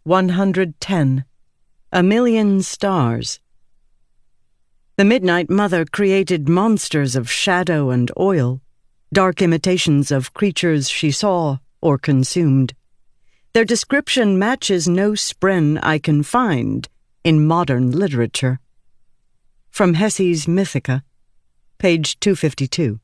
110. A Million Stars. The Midnight Mother created monsters of shadow and oil, dark imitations of creatures she saw or consumed. Their description matches no spren I can find in modern literature. From Hessi's Mythica, page 252.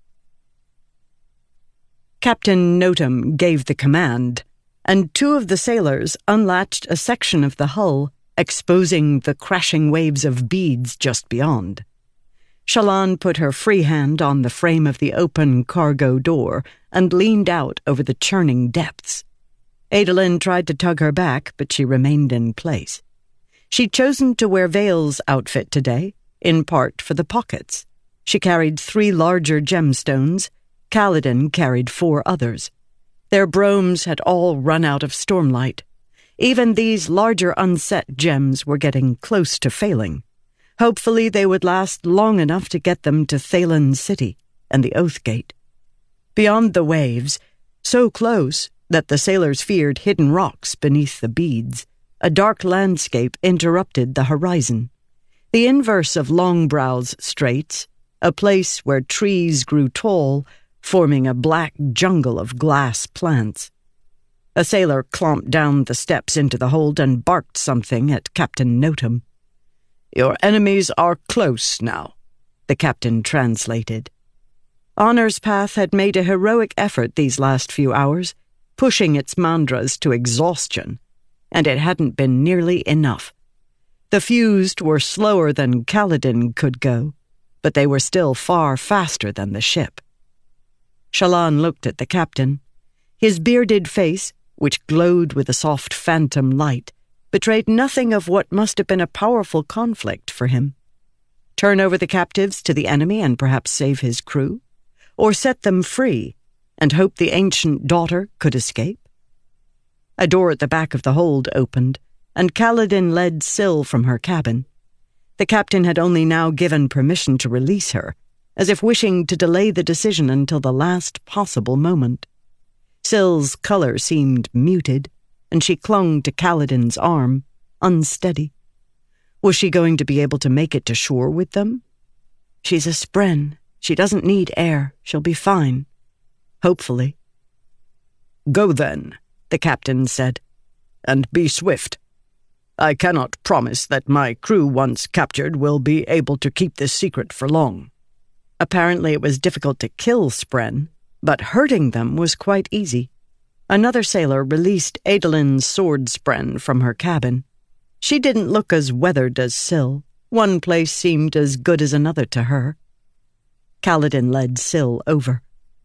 Captain Notum gave the command, and two of the sailors unlatched a section of the hull, exposing the crashing waves of beads just beyond. Shallan put her free hand on the frame of the open cargo door and leaned out over the churning depths. Adolin tried to tug her back, but she remained in place. She'd chosen to wear Vale's outfit today, in part for the pockets. She carried 3 larger gemstones. Kaladin carried 4 others. Their bromes had all run out of stormlight. Even these larger unset gems were getting close to failing. Hopefully they would last long enough to get them to Thaylen City and the Oathgate. Beyond the waves, so close that the sailors feared hidden rocks beneath the beads, a dark landscape interrupted the horizon. The inverse of Longbrow's Straits, a place where trees grew tall, forming a black jungle of glass plants. A sailor clomped down the steps into the hold and barked something at Captain Notum. "Your enemies are close now," the captain translated. Honor's Path had made a heroic effort these last few hours, pushing its mandras to exhaustion, and it hadn't been nearly enough. The fused were slower than Kaladin could go, but they were still far faster than the ship. Shallan looked at the captain. His bearded face, which glowed with a soft phantom light, betrayed nothing of what must have been a powerful conflict for him. Turn over the captives to the enemy and perhaps save his crew? Or set them free and hope the ancient daughter could escape? A door at the back of the hold opened, and Kaladin led Syl from her cabin. The captain had only now given permission to release her, as if wishing to delay the decision until the last possible moment. Syl's color seemed muted, and she clung to Kaladin's arm, unsteady. Was she going to be able to make it to shore with them? "She's a spren. She doesn't need air. She'll be fine." Hopefully. "Go then," the captain said, "and be swift. I cannot promise that my crew, once captured, will be able to keep this secret for long." Apparently it was difficult to kill spren, but hurting them was quite easy. Another sailor released Adolin's sword spren from her cabin. She didn't look as weathered as Syl. One place seemed as good as another to her. Kaladin led Syl over.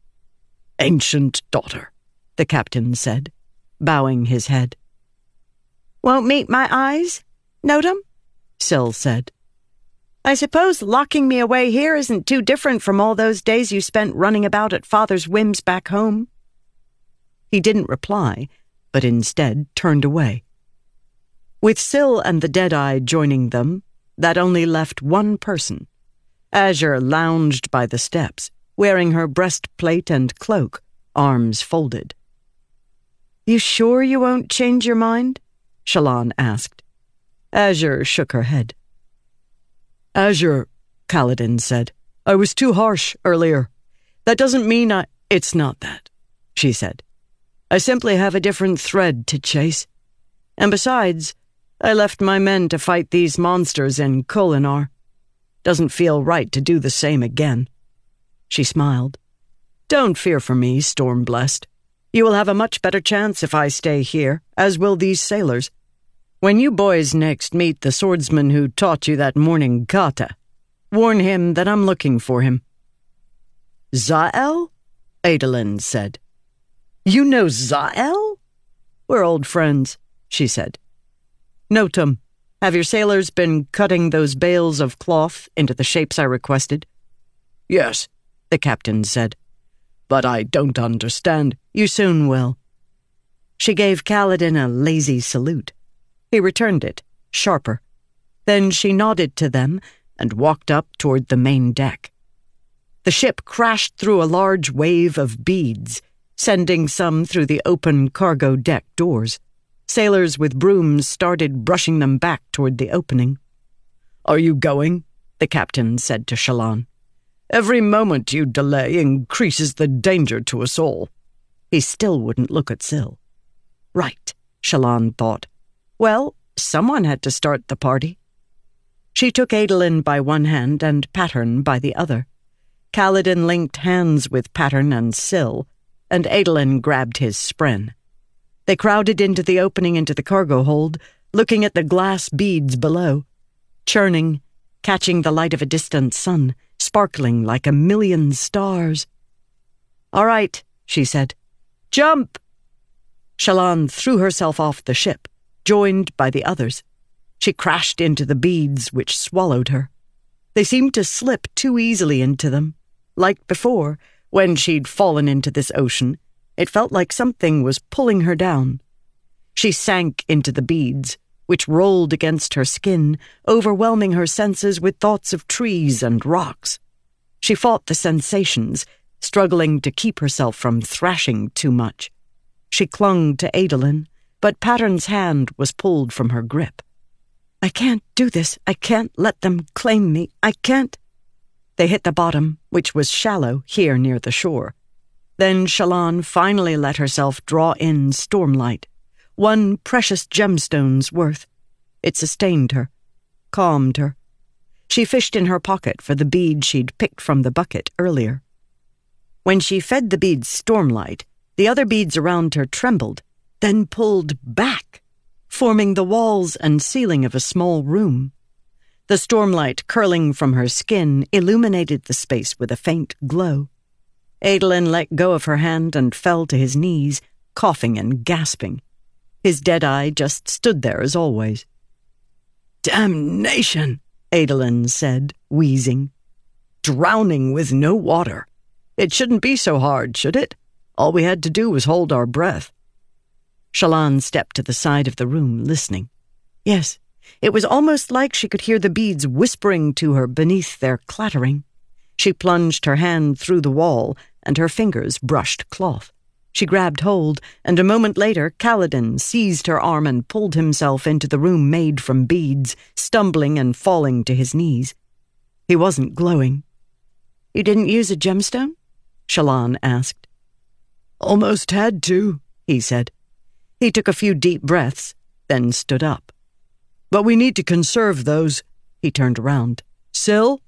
"Ancient daughter," the captain said, bowing his head. "Won't meet my eyes, Notum?" Syl said. "I suppose locking me away here isn't too different from all those days you spent running about at Father's whims back home." He didn't reply, but instead turned away. With Syl and the Deadeye joining them, that only left one person. Azure lounged by the steps, wearing her breastplate and cloak, arms folded. "You sure you won't change your mind?" Shallan asked. Azure shook her head. "Azure," Kaladin said, "I was too harsh earlier. That doesn't mean It's not that," she said. "I simply have a different thread to chase. And besides, I left my men to fight these monsters in Kholinar. Doesn't feel right to do the same again." She smiled. "Don't fear for me, Storm-Blessed. You will have a much better chance if I stay here, as will these sailors. When you boys next meet the swordsman who taught you that morning kata, warn him that I'm looking for him." "Zael?" Adolin said. "You know Zael?" "We're old friends," she said. "Notum, have your sailors been cutting those bales of cloth into the shapes I requested?" "Yes," the captain said. "But I don't understand." "You soon will." She gave Kaladin a lazy salute. He returned it, sharper. Then she nodded to them and walked up toward the main deck. The ship crashed through a large wave of beads, sending some through the open cargo deck doors. Sailors with brooms started brushing them back toward the opening. "Are you going?" the captain said to Shallan. "Every moment you delay increases the danger to us all." He still wouldn't look at Syl. Right, Shallan thought. Well, someone had to start the party. She took Adolin by one hand and Pattern by the other. Kaladin linked hands with Pattern and Syl, and Adolin grabbed his spren. They crowded into the opening into the cargo hold, looking at the glass beads below, churning, catching the light of a distant sun, sparkling like a million stars. "All right," she said. "Jump!" Shallan threw herself off the ship, joined by the others. She crashed into the beads, which swallowed her. They seemed to slip too easily into them. Like before, when she'd fallen into this ocean, it felt like something was pulling her down. She sank into the beads, which rolled against her skin, overwhelming her senses with thoughts of trees and rocks. She fought the sensations, struggling to keep herself from thrashing too much. She clung to Adolin, but Pattern's hand was pulled from her grip. "I can't do this. I can't let them claim me. I can't." They hit the bottom, which was shallow here near the shore. Then Shallan finally let herself draw in Stormlight, one precious gemstone's worth. It sustained her, calmed her. She fished in her pocket for the bead she'd picked from the bucket earlier. When she fed the beads Stormlight, the other beads around her trembled, then pulled back, forming the walls and ceiling of a small room. The Stormlight curling from her skin illuminated the space with a faint glow. Adolin let go of her hand and fell to his knees, coughing and gasping. His dead eye just stood there as always. "Damnation," Adolin said, wheezing. "Drowning with no water. It shouldn't be so hard, should it? All we had to do was hold our breath." Shallan stepped to the side of the room, listening. Yes, it was almost like she could hear the beads whispering to her beneath their clattering. She plunged her hand through the wall, and her fingers brushed cloth. She grabbed hold, and a moment later Kaladin seized her arm and pulled himself into the room made from beads, stumbling and falling to his knees. He wasn't glowing. "You didn't use a gemstone?" Shallan asked. "Almost had to," he said. He took a few deep breaths, then stood up. "But we need to conserve those." He turned around. "Syl?"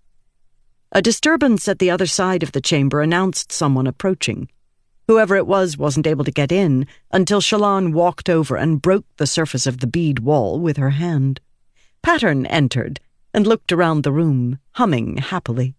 A disturbance at the other side of the chamber announced someone approaching. Whoever it was wasn't able to get in until Shallan walked over and broke the surface of the bead wall with her hand. Pattern entered and looked around the room, humming happily.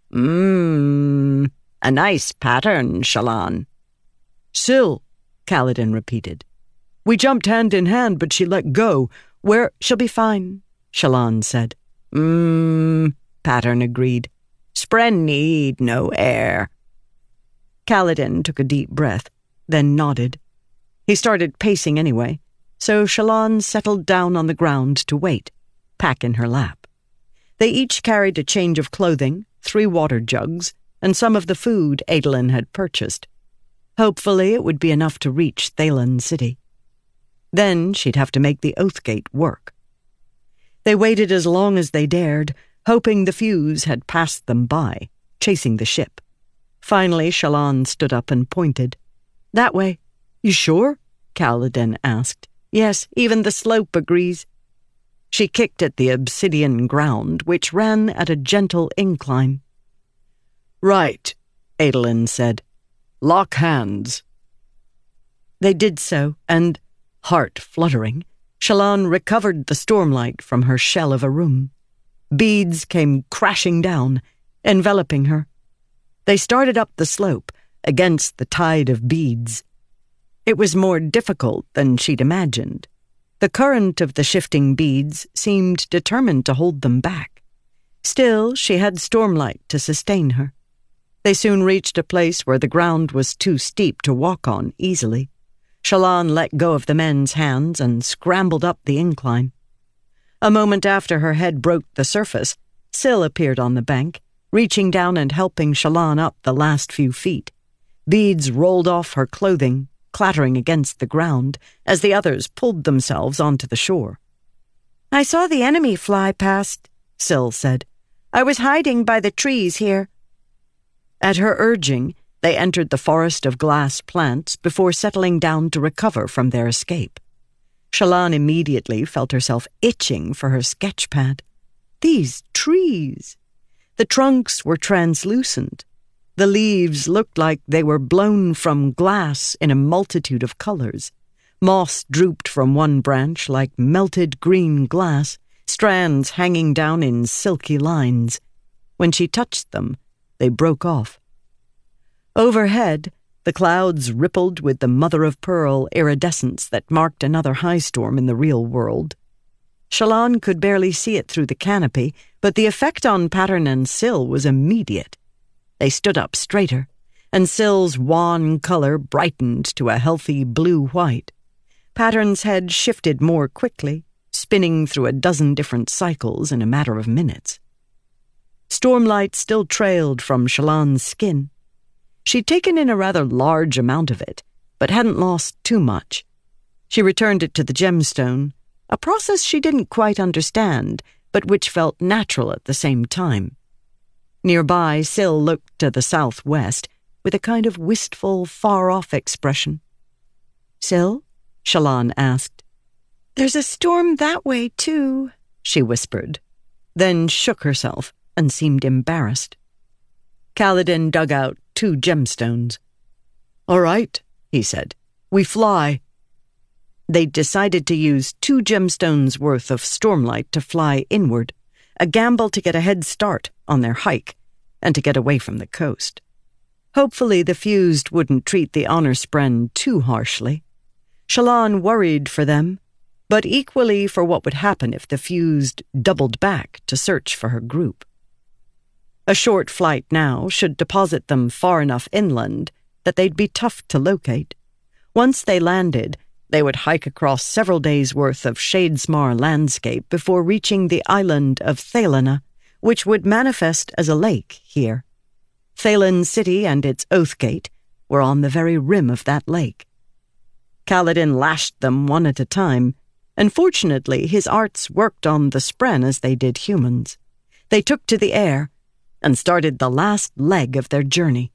A nice pattern, Shallan." "Syl," Kaladin repeated. "We jumped hand in hand, but she let go. Where—" "She'll be fine," Shallan said. Pattern agreed. "Spren need no air." Kaladin took a deep breath, then nodded. He started pacing anyway, so Shallan settled down on the ground to wait, pack in her lap. They each carried a change of clothing, 3 water jugs, and some of the food Adolin had purchased. Hopefully it would be enough to reach Thaylen City. Then she'd have to make the Oathgate work. They waited as long as they dared, hoping the fuse had passed them by, chasing the ship. Finally, Shallan stood up and pointed. "That way." "You sure?" Kaladin asked. "Yes, even the slope agrees." She kicked at the obsidian ground, which ran at a gentle incline. "Right," Adolin said. "Lock hands." They did so, and, heart fluttering, Shallan recovered the Stormlight from her shell of a room. Beads came crashing down, enveloping her. They started up the slope, against the tide of beads. It was more difficult than she'd imagined. The current of the shifting beads seemed determined to hold them back. Still, she had Stormlight to sustain her. They soon reached a place where the ground was too steep to walk on easily. Shallan let go of the men's hands and scrambled up the incline. A moment after her head broke the surface, Syl appeared on the bank, reaching down and helping Shallan up the last few feet. Beads rolled off her clothing, clattering against the ground as the others pulled themselves onto the shore. "I saw the enemy fly past," Syl said. "I was hiding by the trees here." At her urging, they entered the forest of glass plants before settling down to recover from their escape. Shallan immediately felt herself itching for her sketch pad. These trees! The trunks were translucent. The leaves looked like they were blown from glass in a multitude of colors. Moss drooped from one branch like melted green glass, strands hanging down in silky lines. When she touched them, they broke off. Overhead, the clouds rippled with the mother-of-pearl iridescence that marked another high storm in the real world. Shallan could barely see it through the canopy, but the effect on Pattern and Syl was immediate. They stood up straighter, and Syl's wan color brightened to a healthy blue-white. Pattern's head shifted more quickly, spinning through a dozen different cycles in a matter of minutes. Stormlight still trailed from Shallan's skin. She'd taken in a rather large amount of it, but hadn't lost too much. She returned it to the gemstone, a process she didn't quite understand, but which felt natural at the same time. Nearby, Syl looked to the southwest with a kind of wistful, far-off expression. "Syl?" Shallan asked. "There's a storm that way, too," she whispered, then shook herself and seemed embarrassed. Kaladin dug out 2 gemstones. "All right," he said. "We fly." They decided to use 2 gemstones' worth of stormlight to fly inward, a gamble to get a head start on their hike and to get away from the coast. Hopefully the fused wouldn't treat the honor spren too harshly. Shallan worried for them, but equally for what would happen if the fused doubled back to search for her group. A short flight now should deposit them far enough inland that they'd be tough to locate. Once they landed, they would hike across several days' worth of Shadesmar landscape before reaching the island of Thelena, which would manifest as a lake here. Thelen City and its Oathgate were on the very rim of that lake. Kaladin lashed them one at a time, and fortunately his arts worked on the spren as they did humans. They took to the air and started the last leg of their journey.